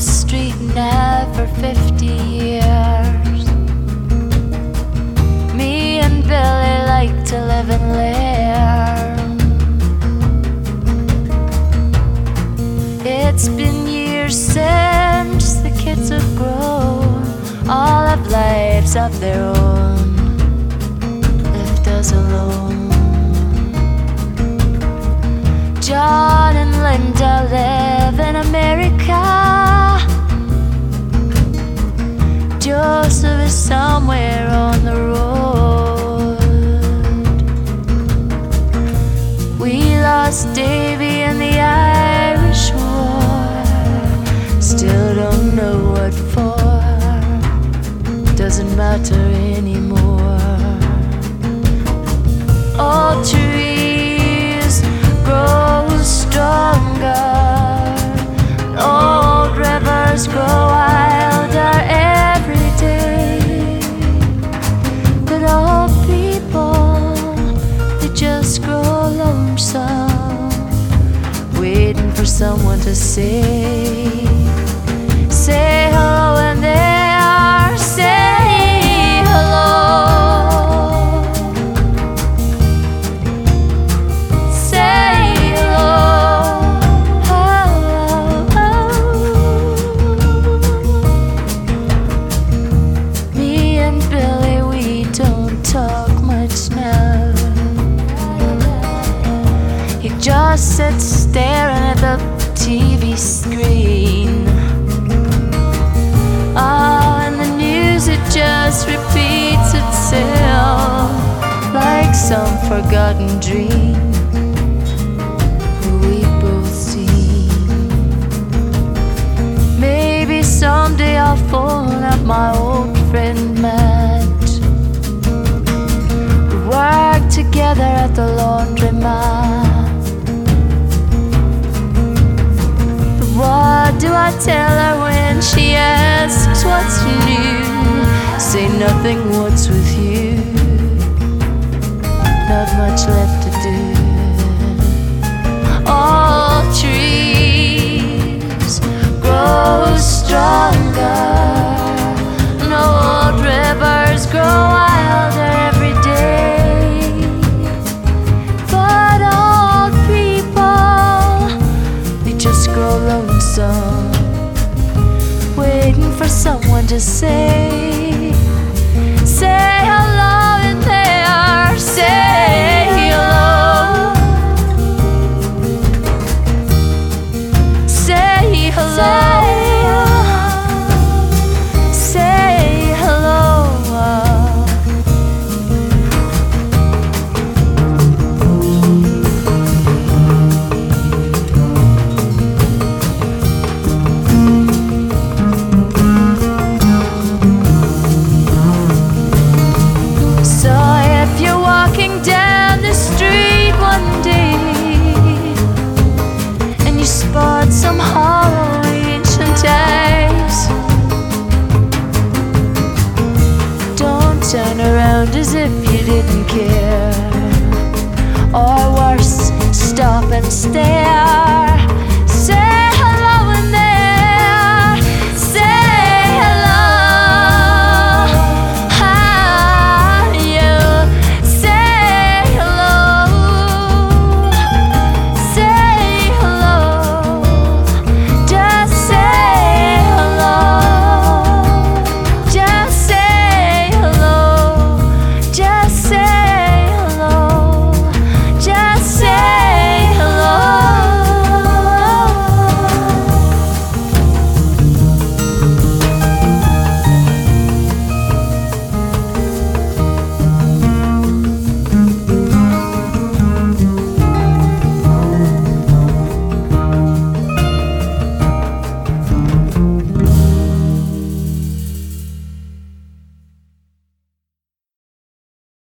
street never 50 years. Me and Billy like to live and learn. It's been years since the kids have grown, all have lives of their own, left us alone. John and Linda live in America. Joseph is somewhere on the road. We lost Davy in the Irish War, still don't know what for, doesn't matter anymore. All trees grow stronger, old rivers grow wilder every day. But old people, they just grow lonesome, waiting for someone to say hello when they are saying hello. Just sits staring at the TV screen. Oh, and the news, it just repeats itself like some forgotten dream we both see. Maybe someday I'll phone up my old friend Matt. We worked together at the laundromat. What do I tell her when she asks what's new? Say nothing, what's with you? Not much left to do. All trees grow stronger, and old rivers grow wilder every day. But old people, they just grow lonesome, waiting for someone to say